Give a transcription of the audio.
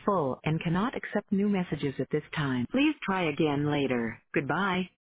full and cannot accept new messages at this time. Please try again later. Goodbye.